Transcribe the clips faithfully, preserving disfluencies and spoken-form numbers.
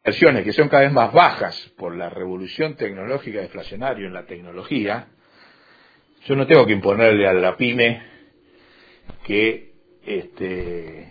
inversiones que son cada vez más bajas por la revolución tecnológica deflacionaria en la tecnología, yo no tengo que imponerle a la pyme que este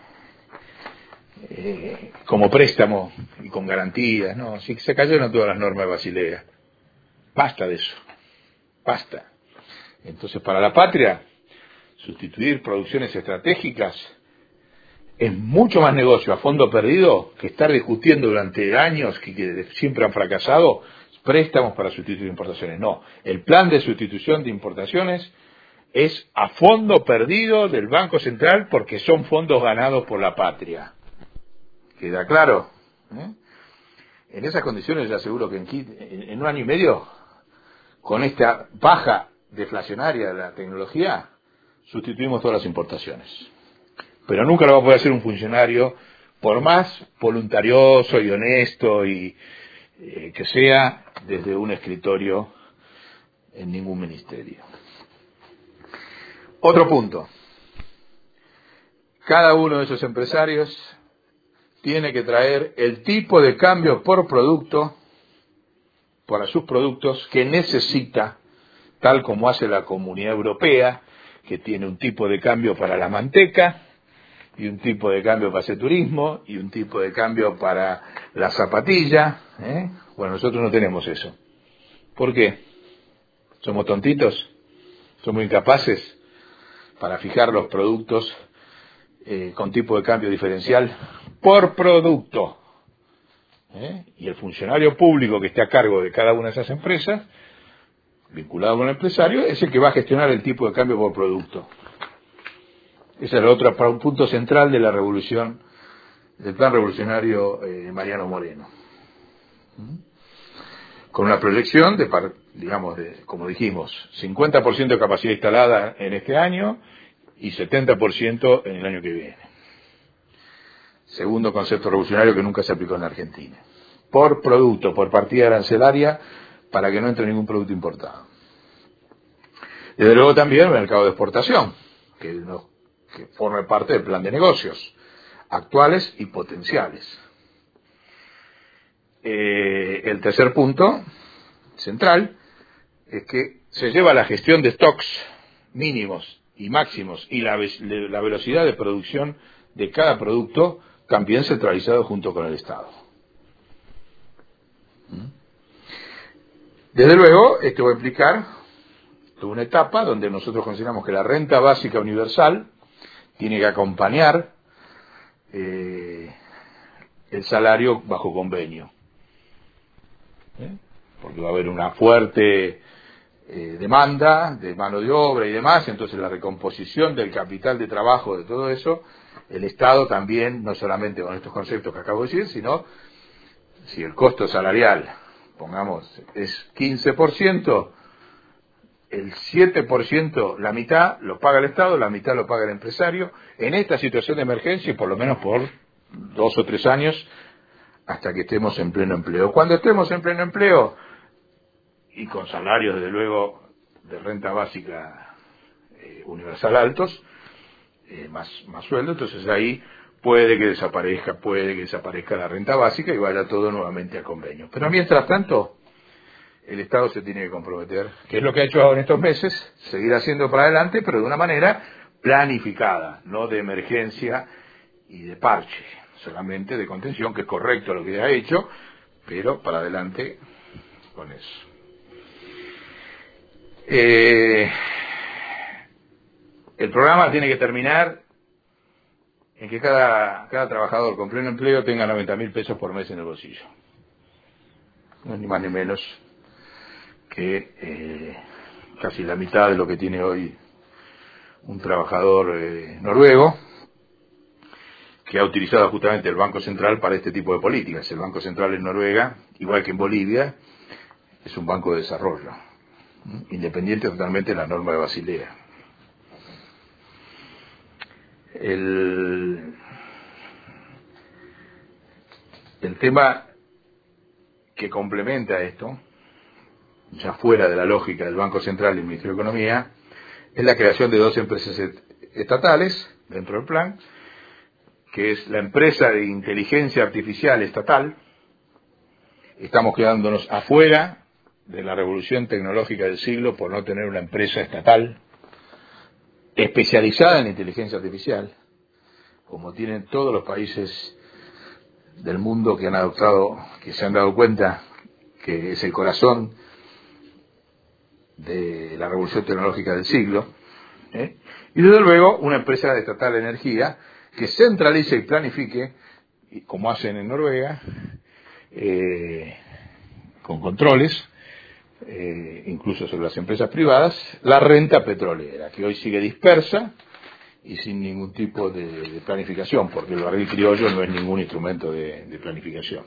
eh, como préstamo y con garantías, no, si se cayeron todas las normas de Basilea. Basta de eso, basta. Entonces, para la patria, sustituir producciones estratégicas es mucho más negocio a fondo perdido que estar discutiendo durante años que, que siempre han fracasado préstamos para sustituir importaciones. No, el plan de sustitución de importaciones es a fondo perdido del Banco Central porque son fondos ganados por la patria. ¿Queda claro? ¿Eh? En esas condiciones le aseguro que en, en, en un año y medio, con esta baja deflacionaria de la tecnología, sustituimos todas las importaciones. Pero nunca lo va a poder hacer un funcionario, por más voluntarioso y honesto y eh, que sea desde un escritorio en ningún ministerio. Otro punto. Cada uno de esos empresarios tiene que traer el tipo de cambio por producto, para sus productos, que necesita, tal como hace la Comunidad Europea, que tiene un tipo de cambio para la manteca, y un tipo de cambio para hacer turismo, y un tipo de cambio para la zapatilla. ¿eh? Bueno, nosotros no tenemos eso. ¿Por qué? ¿Somos tontitos? ¿Somos incapaces para fijar los productos eh, con tipo de cambio diferencial por producto? ¿eh? Y el funcionario público que esté a cargo de cada una de esas empresas, vinculado con el empresario, es el que va a gestionar el tipo de cambio por producto. Ese es el otro punto central de la revolución, del plan revolucionario de eh, Mariano Moreno. ¿Mm? Con una proyección de, digamos, de, como dijimos, cincuenta por ciento de capacidad instalada en este año y setenta por ciento en el año que viene. Segundo concepto revolucionario que nunca se aplicó en la Argentina. Por producto, por partida arancelaria, para que no entre ningún producto importado. Desde luego también el mercado de exportación, que no que forme parte del plan de negocios, actuales y potenciales. Eh, el tercer punto, central, es que se lleva la gestión de stocks mínimos y máximos y la, la velocidad de producción de cada producto también centralizado junto con el Estado. Desde luego, esto va a implicar toda una etapa donde nosotros consideramos que la renta básica universal tiene que acompañar eh, el salario bajo convenio. ¿Eh? Porque va a haber una fuerte eh, demanda de mano de obra y demás, entonces la recomposición del capital de trabajo de todo eso, el Estado también, no solamente con estos conceptos que acabo de decir, sino si el costo salarial, pongamos, es quince por ciento, el siete por ciento, la mitad, lo paga el Estado, la mitad lo paga el empresario, en esta situación de emergencia y por lo menos por dos o tres años hasta que estemos en pleno empleo. Cuando estemos en pleno empleo y con salarios, desde luego, de renta básica eh, universal altos, eh, más, más sueldo, entonces ahí puede que desaparezca, puede que desaparezca la renta básica y vaya todo nuevamente a convenio. Pero mientras tanto, el Estado se tiene que comprometer, que es lo que ha hecho ahora en estos meses, seguir haciendo para adelante, pero de una manera planificada, no de emergencia y de parche, solamente de contención, que es correcto lo que ha hecho, pero para adelante con eso. Eh, el programa tiene que terminar en que cada, cada trabajador con pleno empleo tenga noventa mil pesos por mes en el bolsillo. No es ni más ni menos que eh, casi la mitad de lo que tiene hoy un trabajador eh, noruego, que ha utilizado justamente el Banco Central para este tipo de políticas. El Banco Central en Noruega, igual que en Bolivia, es un banco de desarrollo, independiente totalmente de la norma de Basilea. El, el tema que complementa esto, ya fuera de la lógica del Banco Central y el Ministerio de Economía, es la creación de dos empresas estatales dentro del plan, que es la empresa de inteligencia artificial estatal, estamos quedándonos afuera de la revolución tecnológica del siglo por no tener una empresa estatal especializada en inteligencia artificial, como tienen todos los países del mundo que han adoptado, que se han dado cuenta que es el corazón de la revolución tecnológica del siglo, ¿eh? Y desde luego una empresa estatal de energía que centralice y planifique, como hacen en Noruega, eh, con controles, eh, incluso sobre las empresas privadas, la renta petrolera, que hoy sigue dispersa y sin ningún tipo de, de planificación, porque el barril criollo no es ningún instrumento de, de planificación.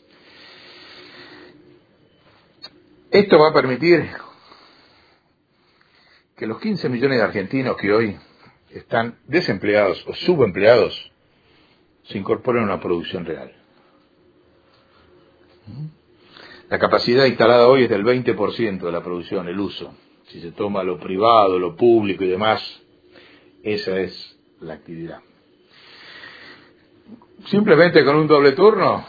Esto va a permitir que los quince millones de argentinos que hoy están desempleados o subempleados se incorporen a una producción real. La capacidad instalada hoy es del veinte por ciento de la producción, el uso. Si se toma lo privado, lo público y demás, esa es la actividad. Simplemente con un doble turno,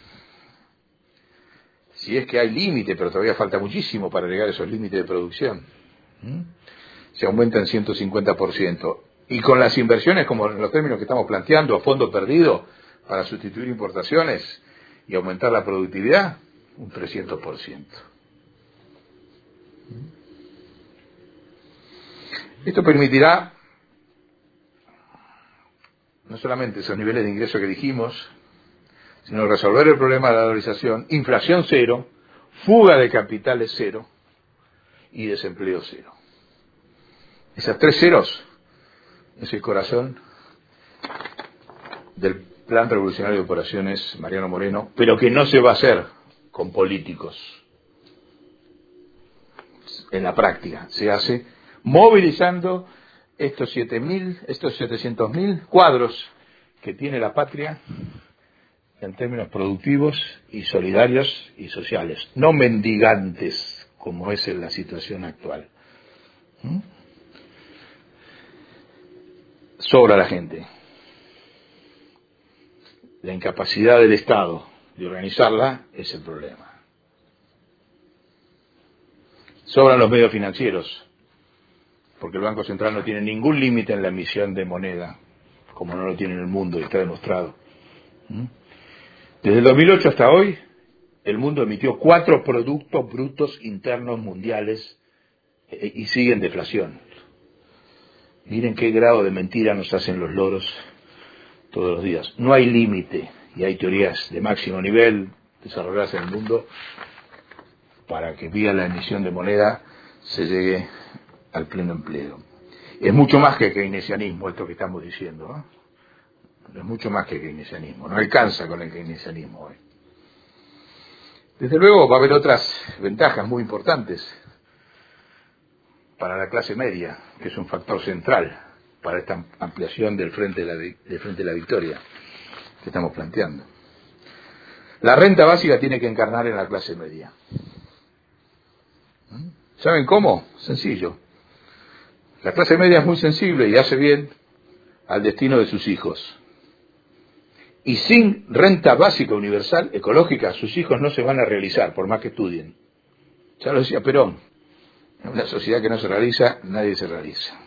si es que hay límite, pero todavía falta muchísimo para llegar a esos límites de producción, se aumenta en ciento cincuenta por ciento. Y con las inversiones, como en los términos que estamos planteando, a fondo perdido, para sustituir importaciones y aumentar la productividad, un trescientos por ciento. Esto permitirá no solamente esos niveles de ingreso que dijimos, sino resolver el problema de la dolarización, inflación cero, fuga de capitales cero y desempleo cero. Esas tres ceros es el corazón del Plan Revolucionario de Operaciones Mariano Moreno, pero que no se va a hacer con políticos. En la práctica se hace movilizando estos siete mil, estos setecientos mil cuadros que tiene la patria en términos productivos y solidarios y sociales, no mendigantes como es en la situación actual. ¿Mm? Sobra la gente. La incapacidad del Estado de organizarla es el problema. Sobran los medios financieros, porque el Banco Central no tiene ningún límite en la emisión de moneda, como no lo tiene en el mundo y está demostrado. Desde el dos mil ocho hasta hoy, el mundo emitió cuatro productos brutos internos mundiales y sigue en deflación. Miren qué grado de mentira nos hacen los loros todos los días. No hay límite y hay teorías de máximo nivel desarrolladas en el mundo para que vía la emisión de moneda se llegue al pleno empleo. Es mucho más que keynesianismo esto que estamos diciendo, ¿no? Es mucho más que keynesianismo, no alcanza con el keynesianismo hoy. Desde luego va a haber otras ventajas muy importantes para la clase media, que es un factor central para esta ampliación del frente de la, del frente de la victoria que estamos planteando. La renta básica tiene que encarnar en la clase media. ¿Saben cómo? Sencillo. La clase media es muy sensible y hace bien al destino de sus hijos. Y sin renta básica universal, ecológica, sus hijos no se van a realizar, por más que estudien. Ya lo decía Perón. En una sociedad que no se realiza, nadie se realiza.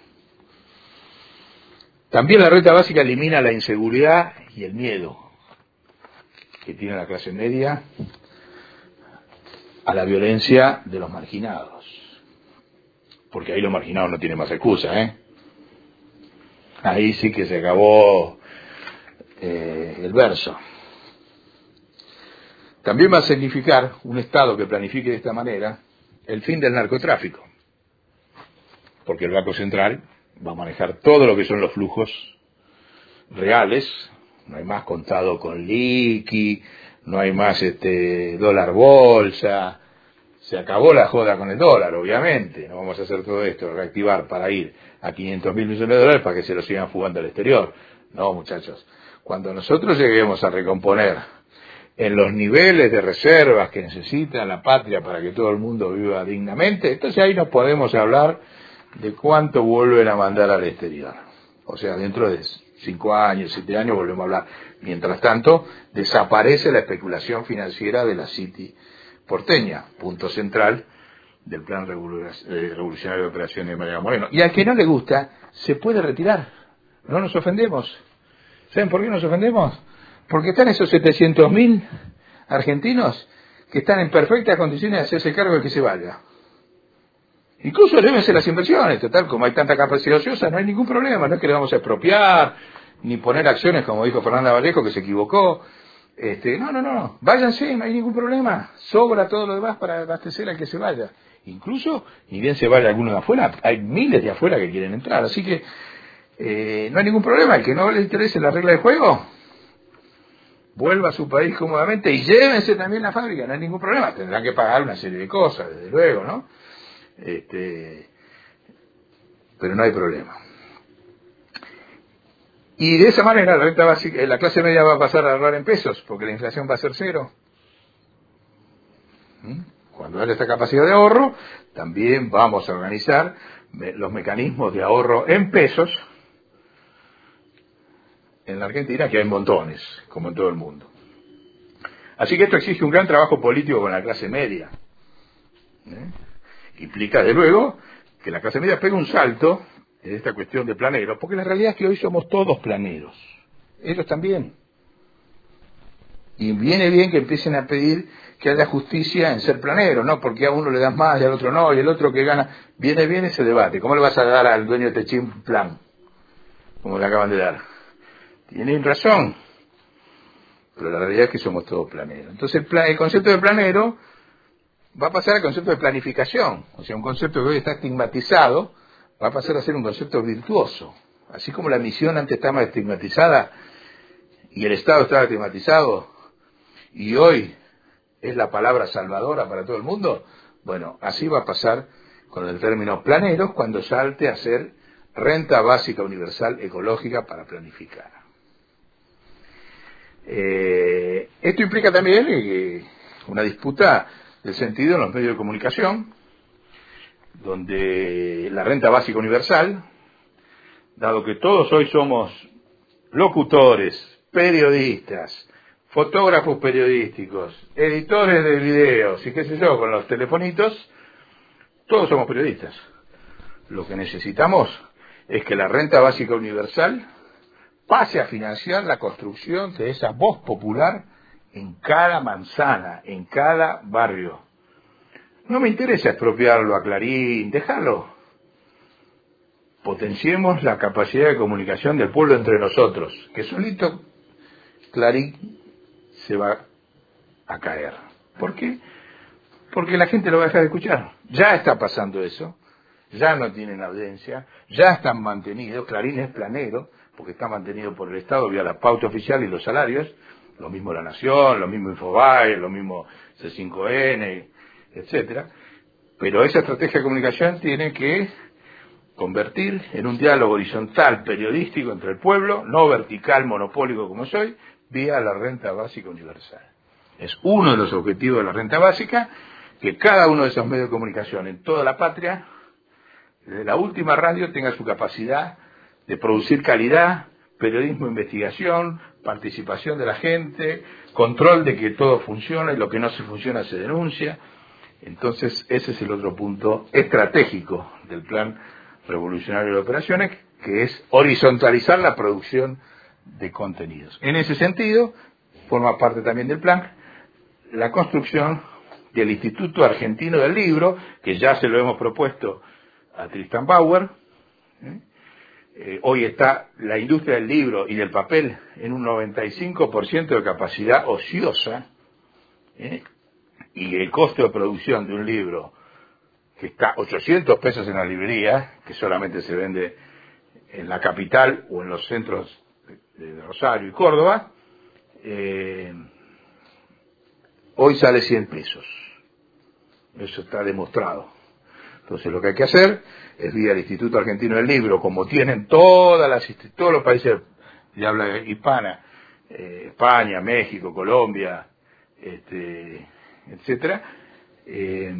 También la renta básica elimina la inseguridad y el miedo que tiene la clase media a la violencia de los marginados. Porque ahí los marginados no tienen más excusa, ¿eh? Ahí sí que se acabó eh, el verso. También va a significar un Estado que planifique de esta manera el fin del narcotráfico, porque el Banco Central va a manejar todo lo que son los flujos reales, no hay más contado con liqui, no hay más este dólar bolsa, se acabó la joda con el dólar, obviamente, no vamos a hacer todo esto, reactivar para ir a quinientos mil millones de dólares para que se los sigan fugando al exterior. No, muchachos, cuando nosotros lleguemos a recomponer en los niveles de reservas que necesita la patria para que todo el mundo viva dignamente, entonces ahí nos podemos hablar de cuánto vuelven a mandar al exterior. O sea, dentro de cinco años, siete años, volvemos a hablar. Mientras tanto, desaparece la especulación financiera de la City porteña, punto central del plan revolucionario de operaciones de Mariano Moreno. Y al que no le gusta, se puede retirar. No nos ofendemos. ¿Saben por qué nos ofendemos? Porque están esos setecientos mil argentinos que están en perfectas condiciones de hacerse cargo de que se vaya. Incluso lévense las inversiones, total, como hay tanta capacidad ociosa, no hay ningún problema, no es que le vamos a expropiar, ni poner acciones, como dijo Fernanda Vallejo, que se equivocó. Este, no, no, no, váyanse, no hay ningún problema, sobra todo lo demás para abastecer al que se vaya. Incluso, ni bien se vaya alguno de afuera, hay miles de afuera que quieren entrar, así que eh, no hay ningún problema, el que no le interese la regla de juego, vuelva a su país cómodamente y llévense también la fábrica, no hay ningún problema, tendrán que pagar una serie de cosas, desde luego, ¿no? Este, pero no hay problema. Y de esa manera la renta básica, la clase media va a pasar a ahorrar en pesos, porque la inflación va a ser cero. ¿Mm? Cuando haya esta capacidad de ahorro, también vamos a organizar los mecanismos de ahorro en pesos en la Argentina, que hay montones, como en todo el mundo. Así que esto exige un gran trabajo político con la clase media. ¿Eh? Implica, de luego, que la clase media pegue un salto en esta cuestión de planeros, porque la realidad es que hoy somos todos planeros. Ellos también. Y viene bien que empiecen a pedir que haya justicia en ser planero, ¿no? Porque a uno le das más y al otro no, y el otro que gana. Viene bien ese debate. ¿Cómo le vas a dar al dueño de Techín un plan? Como le acaban de dar. Tienen razón. Pero la realidad es que somos todos planeros. Entonces el, plan, el concepto de planero va a pasar al concepto de planificación. O sea, un concepto que hoy está estigmatizado va a pasar a ser un concepto virtuoso. Así como la misión antes estaba estigmatizada y el Estado estaba estigmatizado y hoy es la palabra salvadora para todo el mundo, bueno, así va a pasar con el término planeros cuando salte a ser renta básica universal ecológica para planificar. Eh, esto implica también eh, una disputa del sentido en los medios de comunicación, donde la renta básica universal, dado que todos hoy somos locutores, periodistas, fotógrafos periodísticos, editores de videos y qué sé yo, con los telefonitos, todos somos periodistas. Lo que necesitamos es que la renta básica universal pase a financiar la construcción de esa voz popular en cada manzana, en cada barrio. No me interesa expropiarlo a Clarín, déjalo. Potenciemos la capacidad de comunicación del pueblo entre nosotros, que solito Clarín se va a caer. ¿Por qué? Porque la gente lo va a dejar de escuchar. Ya está pasando eso, ya no tienen audiencia, ya están mantenidos, Clarín es planero, porque está mantenido por el Estado vía la pauta oficial y los salarios, lo mismo La Nación, lo mismo Infobae, lo mismo C cinco N, etcétera. Pero esa estrategia de comunicación tiene que convertir en un diálogo horizontal periodístico entre el pueblo, no vertical monopólico como soy, vía la renta básica universal. Es uno de los objetivos de la renta básica, que cada uno de esos medios de comunicación en toda la patria, desde la última radio, tenga su capacidad de producir calidad, periodismo de investigación, participación de la gente, control de que todo funciona y lo que no se funciona se denuncia. Entonces ese es el otro punto estratégico del plan revolucionario de operaciones, que es horizontalizar la producción de contenidos. En ese sentido, forma parte también del plan la construcción del Instituto Argentino del Libro, que ya se lo hemos propuesto a Tristan Bauer. ¿eh? Eh, hoy está la industria del libro y del papel en un noventa y cinco por ciento de capacidad ociosa, ¿eh? y el costo de producción de un libro que está ochocientos pesos en la librería, que solamente se vende en la capital o en los centros de Rosario y Córdoba, eh, hoy sale cien pesos. Eso está demostrado. Entonces lo que hay que hacer es vía el Instituto Argentino del Libro, como tienen todas las, todos los países de habla hispana, eh, España, México, Colombia, este, etcétera, eh,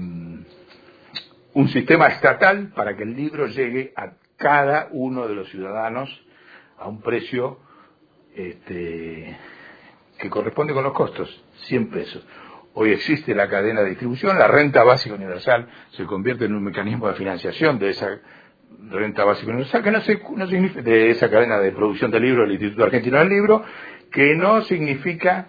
un sistema estatal para que el libro llegue a cada uno de los ciudadanos a un precio este, que corresponde con los costos, cien pesos. Hoy existe la cadena de distribución, la renta básica universal se convierte en un mecanismo de financiación de esa renta básica universal, que no, se, no significa, de esa cadena de producción de libros del Instituto Argentino del Libro, que no significa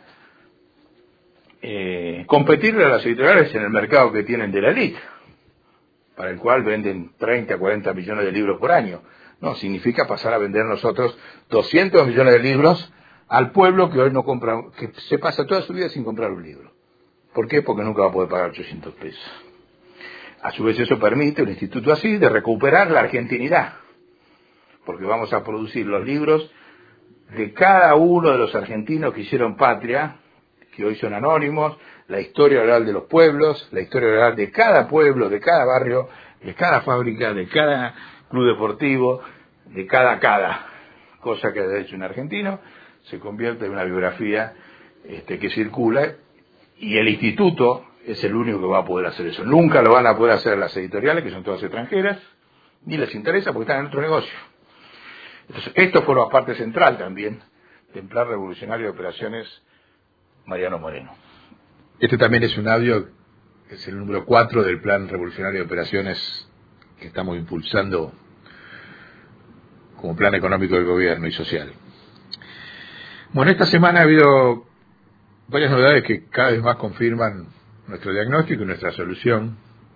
eh, competirle a las editoriales en el mercado que tienen de la elite, para el cual venden treinta, cuarenta millones de libros por año. No, significa pasar a vender nosotros doscientos millones de libros al pueblo que hoy no compra, que se pasa toda su vida sin comprar un libro. ¿Por qué? Porque nunca va a poder pagar ochocientos pesos. A su vez eso permite, un instituto así, de recuperar la argentinidad, porque vamos a producir los libros de cada uno de los argentinos que hicieron patria, que hoy son anónimos, la historia oral de los pueblos, la historia oral de cada pueblo, de cada barrio, de cada fábrica, de cada club deportivo, de cada cada cosa que ha hecho un argentino, se convierte en una biografía este, que circula, y el instituto es el único que va a poder hacer eso. Nunca lo van a poder hacer las editoriales, que son todas extranjeras, ni les interesa porque están en otro negocio. Entonces, esto forma parte central también del Plan Revolucionario de Operaciones Mariano Moreno. Este también es un audio, es el número cuatro del Plan Revolucionario de Operaciones que estamos impulsando como plan económico del gobierno y social. Bueno, esta semana ha habido varias novedades que cada vez más confirman nuestro diagnóstico y nuestra solución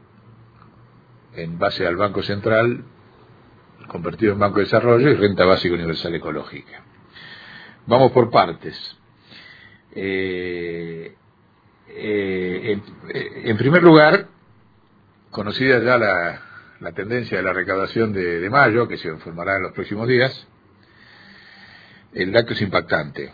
en base al Banco Central, convertido en Banco de Desarrollo y Renta Básica Universal Ecológica. Vamos por partes. Eh, eh, en, en primer lugar, conocida ya la, la tendencia de la recaudación de, de mayo, que se informará en los próximos días, el dato es impactante.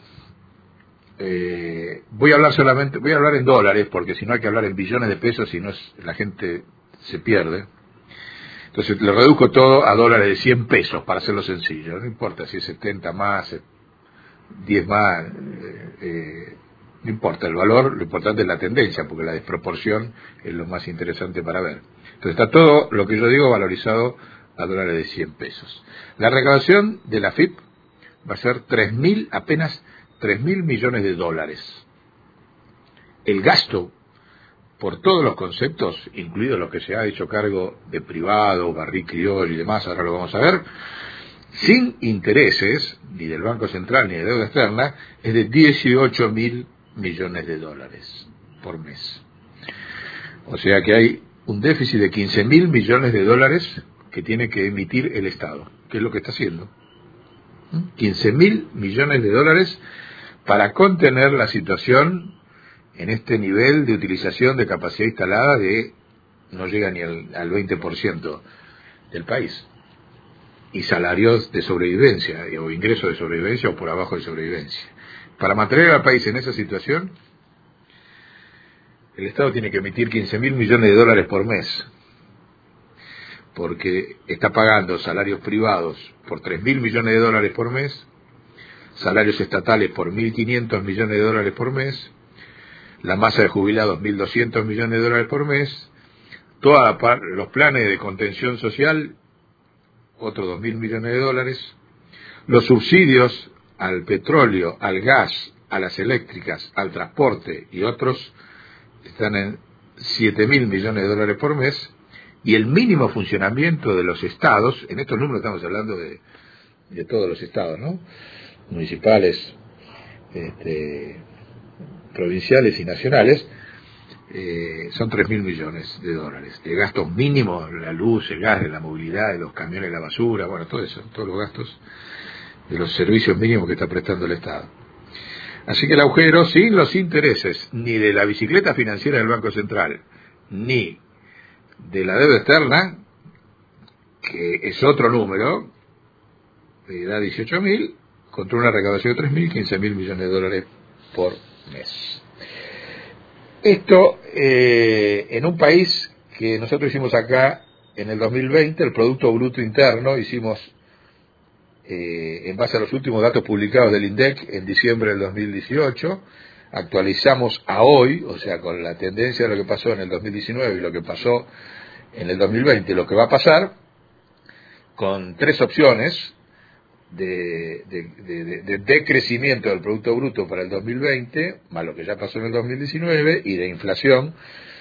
Eh, voy a hablar solamente, voy a hablar en dólares, porque si no hay que hablar en billones de pesos, si no es, la gente se pierde. Entonces le reduzco todo a dólares de cien pesos, para hacerlo sencillo. No importa si es setenta más, diez más, eh, eh, no importa el valor, lo importante es la tendencia, porque la desproporción es lo más interesante para ver. Entonces está todo lo que yo digo valorizado a dólares de cien pesos. La recaudación de la A F I P va a ser tres mil, apenas tres mil millones de dólares. El gasto por todos los conceptos, incluidos los que se ha hecho cargo de privado, Barrick Criollo y demás, ahora lo vamos a ver, sin intereses, ni del Banco Central ni de deuda externa, es de dieciocho mil millones de dólares por mes. O sea que hay un déficit de quince mil millones de dólares que tiene que emitir el Estado, que es lo que está haciendo. quince mil millones de dólares para contener la situación en este nivel de utilización de capacidad instalada de no llega ni al, al veinte por ciento del país, y salarios de sobrevivencia o ingresos de sobrevivencia o por abajo de sobrevivencia. Para mantener al país en esa situación, el Estado tiene que emitir quince mil millones de dólares por mes, porque está pagando salarios privados por tres mil millones de dólares por mes, salarios estatales por mil quinientos millones de dólares por mes, la masa de jubilados mil doscientos millones de dólares por mes, todos los planes de contención social, otros dos mil millones de dólares, los subsidios al petróleo, al gas, a las eléctricas, al transporte y otros están en siete mil millones de dólares por mes, y el mínimo funcionamiento de los estados, en estos números estamos hablando de, de todos los estados, ¿no? Municipales, este, provinciales y nacionales, eh, son tres mil millones de dólares de gastos mínimos, la luz, el gas, la movilidad, de los camiones, la basura, bueno, todo eso, todos los gastos de los servicios mínimos que está prestando el Estado. Así que el agujero, sin los intereses ni de la bicicleta financiera del Banco Central, ni de la deuda externa, que es otro número, que da dieciocho mil, contra una recaudación de tres mil, quince mil millones de dólares por mes. Esto eh, en un país que nosotros hicimos acá en el dos mil veinte, el Producto Bruto Interno, hicimos eh, en base a los últimos datos publicados del INDEC en diciembre del dos mil dieciocho, actualizamos a hoy, o sea, con la tendencia de lo que pasó en el dos mil diecinueve y lo que pasó en el dos mil veinte, lo que va a pasar, con tres opciones. de, de, de, de, de decrecimiento del Producto Bruto para el dos mil veinte, más lo que ya pasó en el dos mil diecinueve, y de inflación,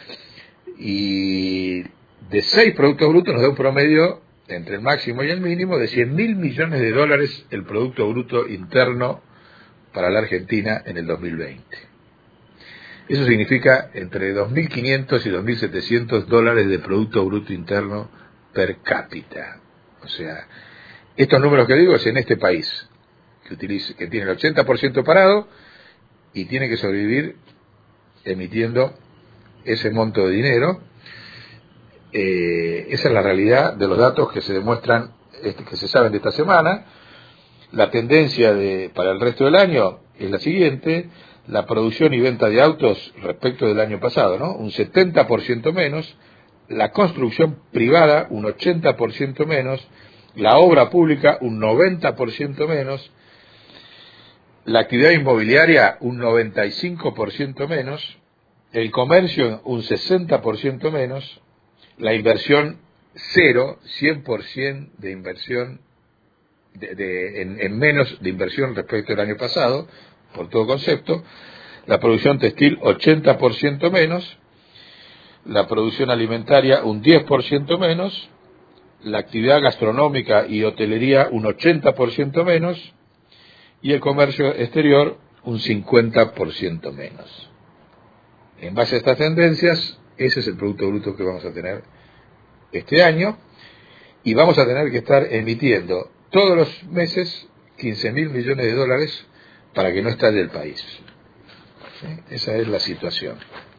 y de seis Productos Brutos nos da un promedio entre el máximo y el mínimo de cien mil millones de dólares el Producto Bruto interno para la Argentina en el dos mil veinte. Eso significa entre dos mil quinientos y dos mil setecientos dólares de Producto Bruto interno per cápita. O sea, estos números que digo es en este país, que, utiliza, que tiene el ochenta por ciento parado y tiene que sobrevivir emitiendo ese monto de dinero. Eh, esa es la realidad de los datos que se demuestran, este, que se saben de esta semana. La tendencia de, para el resto del año es la siguiente: la producción y venta de autos respecto del año pasado, ¿no? Un setenta por ciento menos, la construcción privada un ochenta por ciento menos, la obra pública un noventa por ciento menos, la actividad inmobiliaria un noventa y cinco por ciento menos, el comercio un sesenta por ciento menos, la inversión cero, cien por ciento de inversión, de, de, en, en menos de inversión respecto al año pasado, por todo concepto, la producción textil ochenta por ciento menos, la producción alimentaria un diez por ciento menos, la actividad gastronómica y hotelería un ochenta por ciento menos, y el comercio exterior un cincuenta por ciento menos. En base a estas tendencias, ese es el Producto Bruto que vamos a tener este año, y vamos a tener que estar emitiendo todos los meses quince mil millones de dólares para que no estalle el país. ¿Sí? Esa es la situación.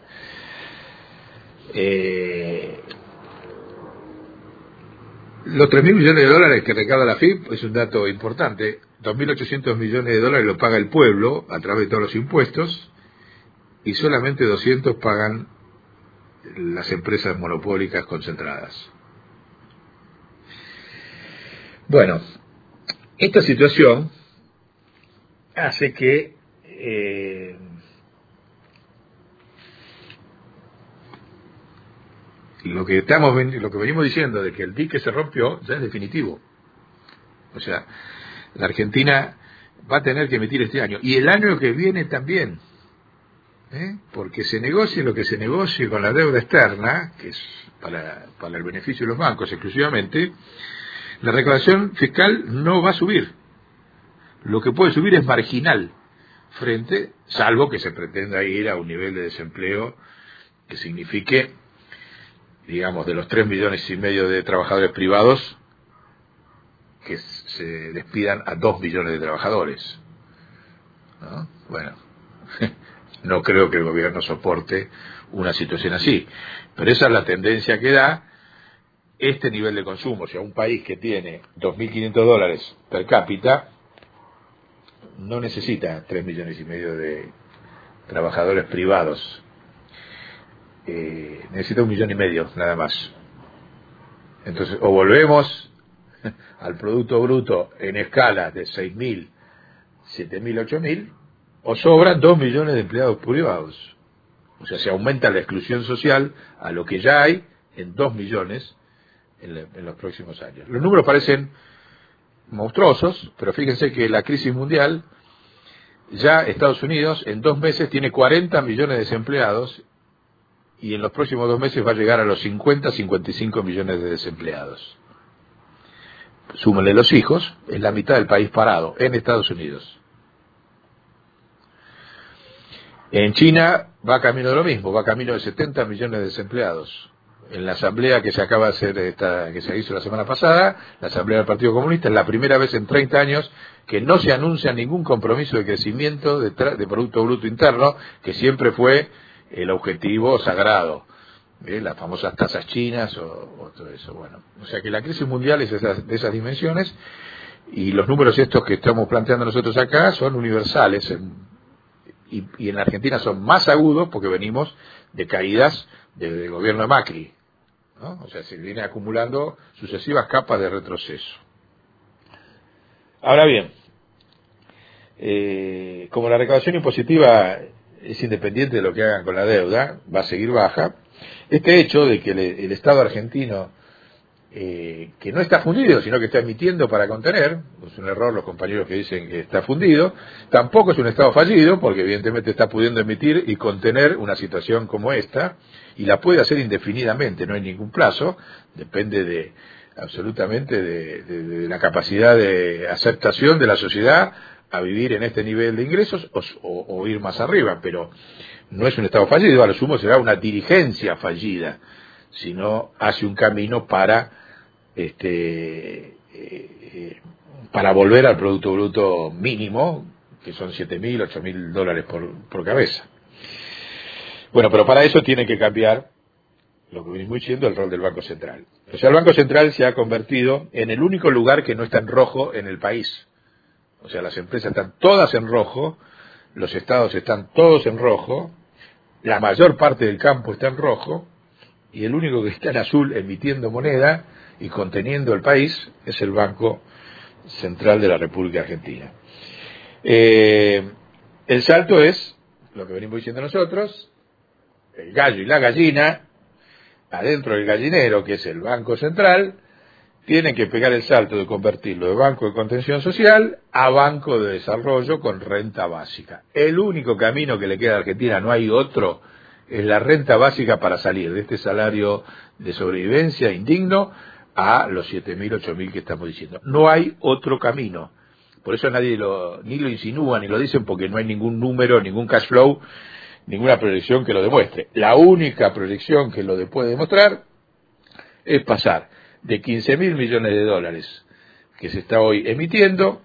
Eh, los tres mil millones de dólares que recauda la A F I P es un dato importante. dos mil ochocientos millones de dólares lo paga el pueblo a través de todos los impuestos, y solamente doscientos pagan las empresas monopólicas concentradas. Bueno, esta situación hace que eh, lo que estamos lo que venimos diciendo de que el dique se rompió ya es definitivo. O sea, la Argentina va a tener que emitir este año, y el año que viene también, ¿eh? Porque se negocie lo que se negocie con la deuda externa, que es para, para el beneficio de los bancos exclusivamente, la recaudación fiscal no va a subir. Lo que puede subir es marginal, frente, salvo que se pretenda ir a un nivel de desempleo que signifique, digamos, de los tres millones y medio de trabajadores privados, que se despidan a dos millones de trabajadores, ¿no? Bueno, no creo que el gobierno soporte una situación así, pero esa es la tendencia que da este nivel de consumo. O sea, un país que tiene dos mil quinientos dólares per cápita no necesita tres millones y medio de trabajadores privados, eh, necesita un millón y medio nada más. Entonces, o volvemos al Producto Bruto en escala de seis mil, siete mil, ocho mil, o sobran dos millones de empleados privados. O sea, se aumenta la exclusión social a lo que ya hay en dos millones en, le, en los próximos años. Los números parecen monstruosos, pero fíjense que la crisis mundial, ya Estados Unidos en dos meses tiene cuarenta millones de desempleados, y en los próximos dos meses va a llegar a los cincuenta, cincuenta y cinco millones de desempleados. Súmenle los hijos, es la mitad del país parado en Estados Unidos. En China va camino de lo mismo, va camino de setenta millones de desempleados. En la asamblea que se acaba de hacer, esta, que se hizo la semana pasada, la asamblea del Partido Comunista, es la primera vez en treinta años que no se anuncia ningún compromiso de crecimiento de, de Producto Bruto Interno, que siempre fue el objetivo sagrado, ¿eh? Las famosas tasas chinas o, o todo eso. Bueno, o sea que la crisis mundial es de esas, de esas dimensiones, y los números estos que estamos planteando nosotros acá son universales, en, y, y en la Argentina son más agudos porque venimos de caídas desde el gobierno de Macri, ¿no? O sea, se viene acumulando sucesivas capas de retroceso. Ahora bien, eh, como la recaudación impositiva es independiente de lo que hagan con la deuda, va a seguir baja, este hecho de que el, el Estado argentino eh, que no está fundido, sino que está emitiendo para contener. Es un error los compañeros que dicen que está fundido. Tampoco es un Estado fallido, porque evidentemente está pudiendo emitir y contener una situación como esta, y la puede hacer indefinidamente, no hay ningún plazo, depende de absolutamente de, de, de la capacidad de aceptación de la sociedad a vivir en este nivel de ingresos o, o, o ir más arriba, pero no es un Estado fallido, a lo sumo será una dirigencia fallida, si no hace un camino para este eh, para volver al Producto Bruto mínimo, que son siete mil, ocho mil dólares por, por cabeza. Bueno, pero para eso tiene que cambiar, lo que venimos diciendo, el rol del Banco Central. O sea, el Banco Central se ha convertido en el único lugar que no está en rojo en el país. O sea, las empresas están todas en rojo, los estados están todos en rojo, la mayor parte del campo está en rojo, y el único que está en azul emitiendo moneda y conteniendo el país es el Banco Central de la República Argentina. Eh, el salto es, lo que venimos diciendo nosotros, el gallo y la gallina, adentro del gallinero, que es el Banco Central, tienen que pegar el salto de convertirlo de banco de contención social a banco de desarrollo con renta básica. El único camino que le queda a Argentina, no hay otro, es la renta básica para salir de este salario de sobrevivencia indigno a los siete mil, ocho mil que estamos diciendo. No hay otro camino. Por eso nadie lo, ni lo insinúa, ni lo dicen, porque no hay ningún número, ningún cash flow, ninguna proyección que lo demuestre. La única proyección que lo de puede demostrar es pasar de quince mil millones de dólares que se está hoy emitiendo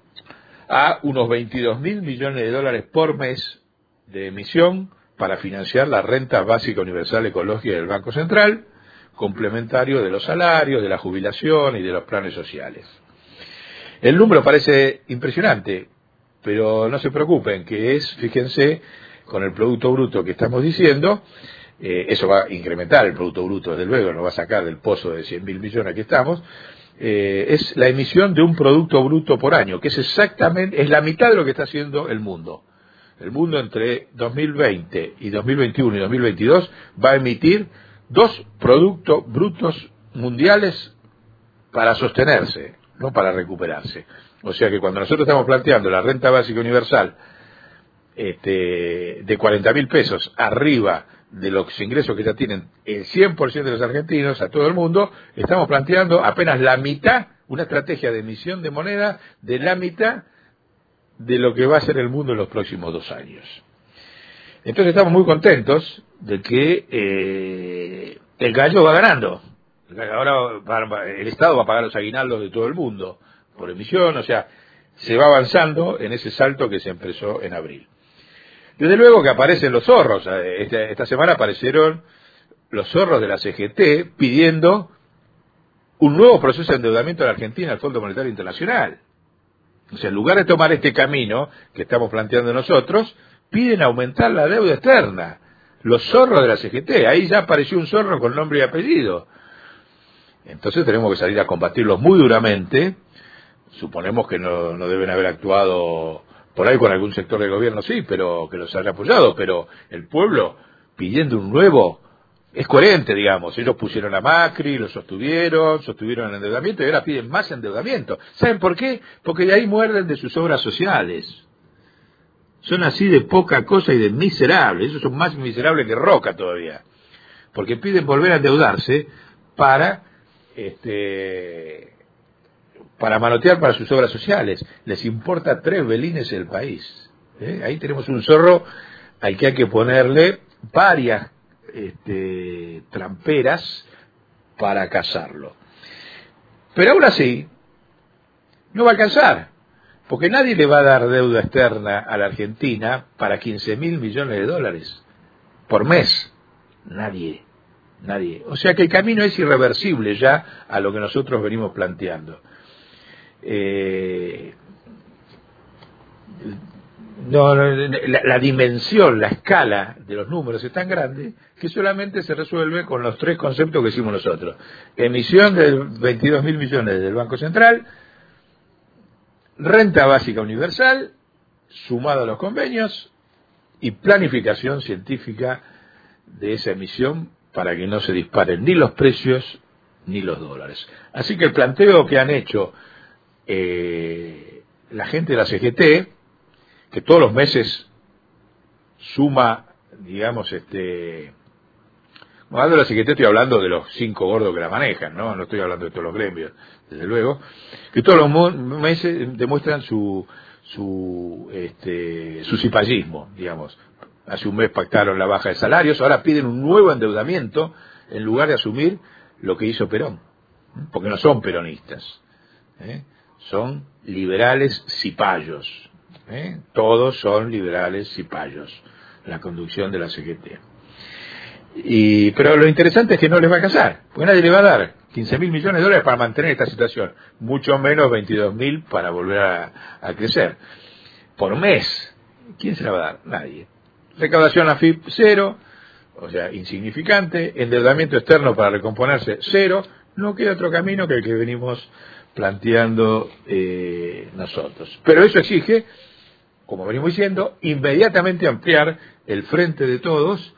a unos veintidós mil millones de dólares por mes de emisión para financiar la renta básica universal ecológica del Banco Central, complementario de los salarios, de la jubilación y de los planes sociales. El número parece impresionante, pero no se preocupen, que es, fíjense, con el Producto Bruto que estamos diciendo, eh, eso va a incrementar el Producto Bruto, desde luego, nos va a sacar del pozo de cien mil millones que estamos, eh, es la emisión de un Producto Bruto por año, que es exactamente, es la mitad de lo que está haciendo el mundo. El mundo entre dos mil veinte y dos mil veintiuno y dos mil veintidós va a emitir dos productos brutos mundiales para sostenerse, no para recuperarse. O sea que cuando nosotros estamos planteando la renta básica universal este, de cuarenta mil pesos arriba de los ingresos que ya tienen el cien por ciento de los argentinos a todo el mundo, estamos planteando apenas la mitad, una estrategia de emisión de moneda de la mitad de lo que va a ser el mundo en los próximos dos años. Entonces estamos muy contentos de que eh, el gallo va ganando. Ahora va, el Estado va a pagar los aguinaldos de todo el mundo por emisión, o sea, se va avanzando en ese salto que se empezó en abril. Desde luego que aparecen los zorros. Esta, esta semana aparecieron los zorros de la C G T pidiendo un nuevo proceso de endeudamiento de la Argentina al Fondo Monetario Internacional. O sea, en lugar de tomar este camino que estamos planteando nosotros, piden aumentar la deuda externa. Los zorros de la C G T, ahí ya apareció un zorro con nombre y apellido. Entonces tenemos que salir a combatirlos muy duramente. Suponemos que no, no deben haber actuado por ahí con algún sector del gobierno, sí, pero que los haya apoyado, pero el pueblo pidiendo un nuevo, es coherente, digamos. Ellos pusieron a Macri, lo sostuvieron, sostuvieron el endeudamiento y ahora piden más endeudamiento. ¿Saben por qué? Porque de ahí muerden de sus obras sociales. Son así de poca cosa y de miserables. Esos son más miserables que Roca todavía. Porque piden volver a endeudarse para este para manotear para sus obras sociales. Les importa tres belines el país. ¿Eh? Ahí tenemos un zorro al que hay que ponerle varias este, tramperas para cazarlo. Pero aún así, no va a alcanzar, porque nadie le va a dar deuda externa a la Argentina para quince mil millones de dólares por mes. Nadie, nadie. O sea que el camino es irreversible ya a lo que nosotros venimos planteando. Eh, no, no la, la dimensión, la escala de los números es tan grande que solamente se resuelve con los tres conceptos que hicimos nosotros: emisión de veintidós mil millones del Banco Central, renta básica universal sumado a los convenios y planificación científica de esa emisión para que no se disparen ni los precios ni los dólares. Así que el planteo que han hecho eh, la gente de la C G T, que todos los meses suma, digamos, este... Cuando hablo de la C G T estoy hablando de los cinco gordos que la manejan, ¿no? No estoy hablando de todos los gremios, desde luego, que todos los meses demuestran su su este su cipallismo, digamos. Hace un mes pactaron la baja de salarios, ahora piden un nuevo endeudamiento en lugar de asumir lo que hizo Perón, porque no son peronistas, ¿eh? Son liberales cipayos, ¿eh? Todos son liberales cipayos, la conducción de la C G T. Y, pero lo interesante es que no les va a casar, porque nadie le va a dar quince mil millones de dólares para mantener esta situación, mucho menos veintidós mil para volver a, a crecer. Por mes, ¿quién se la va a dar? Nadie. Recaudación A F I P cero, o sea, insignificante, endeudamiento externo para recomponerse cero, no queda otro camino que el que venimos planteando eh, nosotros. Pero eso exige, como venimos diciendo, inmediatamente ampliar el frente de todos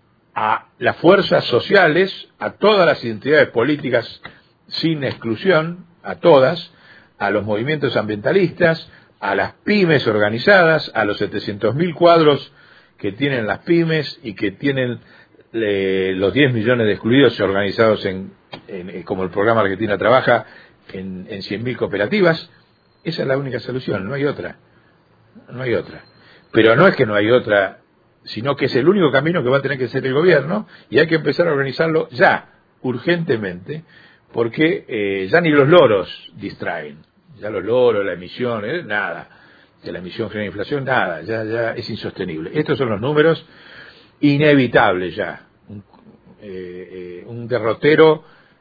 a las fuerzas sociales, a todas las identidades políticas sin exclusión, a todas, a los movimientos ambientalistas, a las pymes organizadas, a los setecientos mil cuadros que tienen las pymes y que tienen eh, los diez millones de excluidos organizados en, en como el programa Argentina Trabaja en, en cien mil cooperativas. Esa es la única solución, no hay otra, no hay otra. Pero no es que no hay otra, sino que es el único camino que va a tener que hacer el gobierno y hay que empezar a organizarlo ya, urgentemente, porque eh, ya ni los loros distraen, ya los loros, la emisión, eh, nada, de la emisión genera inflación, nada, ya, ya es insostenible. Estos son los números inevitables ya, un, eh, eh, un derrotero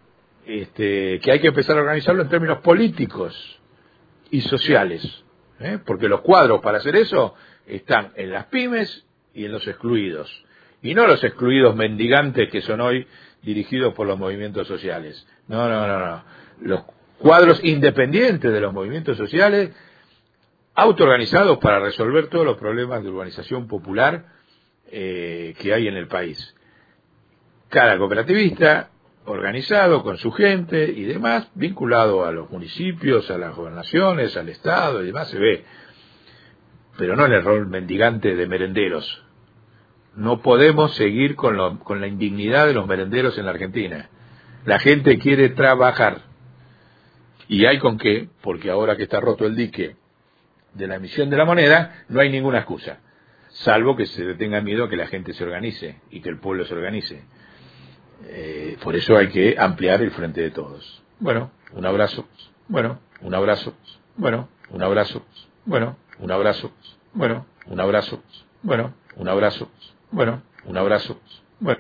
este, que hay que empezar a organizarlo en términos políticos y sociales, ¿eh? Porque los cuadros para hacer eso están en las pymes y en los excluidos, y no los excluidos mendigantes que son hoy dirigidos por los movimientos sociales. No, no, no, no. Los cuadros independientes de los movimientos sociales, autoorganizados para resolver todos los problemas de urbanización popular eh, que hay en el país. Cada cooperativista organizado con su gente y demás, vinculado a los municipios, a las gobernaciones, al Estado y demás, se ve, pero no en el rol mendigante de merenderos. No podemos seguir con, lo, con la indignidad de los merenderos en la Argentina. La gente quiere trabajar. Y hay con qué, porque ahora que está roto el dique de la emisión de la moneda, no hay ninguna excusa. Salvo que se tenga miedo a que la gente se organice y que el pueblo se organice. Eh, por eso hay que ampliar el frente de todos. Bueno, un abrazo. Bueno, un abrazo. Bueno, un abrazo. Bueno, un abrazo. Bueno, un abrazo. Bueno, un abrazo. Bueno, un abrazo.